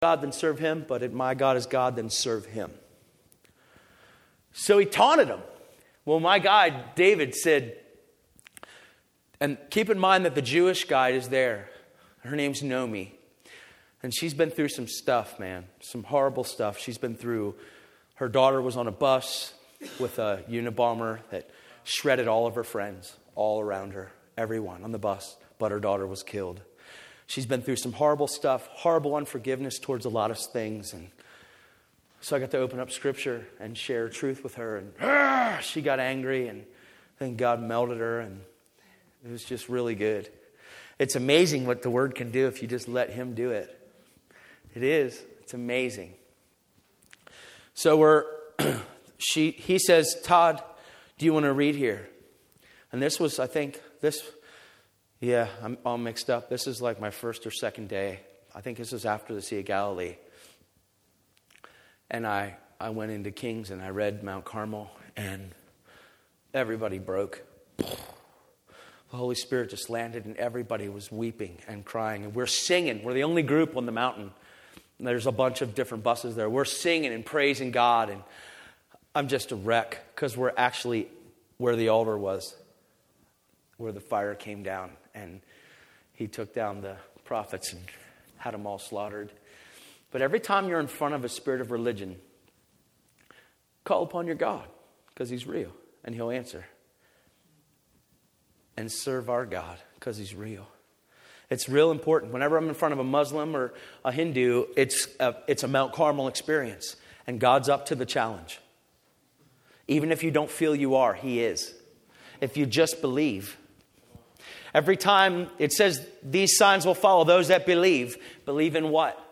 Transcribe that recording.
God, then serve him. But if my God is God, then serve him. So he taunted him. Well, my guide, David, said, and keep in mind that the Jewish guide is there. Her name's Nomi. And she's been through some stuff, man. Some horrible stuff she's been through. Her daughter was on a bus with a Unabomber that shredded all of her friends all around her. Everyone on the bus. But her daughter was killed. She's been through some horrible stuff. Horrible unforgiveness towards a lot of things. And so I got to open up scripture and share truth with her. And she got angry. And then God melted her. And it was just really good. It's amazing what the word can do if you just let him do it. It is. It's amazing. So he says, Todd, do you want to read here? And this was, I think, I'm all mixed up. This is like my first or second day. I think this is after the Sea of Galilee. And I went into Kings and I read Mount Carmel and everybody broke. The Holy Spirit just landed and everybody was weeping and crying. And we're singing. We're the only group on the mountain. And there's a bunch of different buses there. We're singing and praising God. And I'm just a wreck because we're actually where the altar was, where the fire came down. And he took down the prophets and had them all slaughtered. But every time you're in front of a spirit of religion, call upon your God because he's real and he'll answer. And serve our God because he's real. It's real important. Whenever I'm in front of a Muslim or a Hindu, it's a Mount Carmel experience. And God's up to the challenge. Even if you don't feel you are, he is. If you just believe. Every time it says these signs will follow those that believe. Believe in what?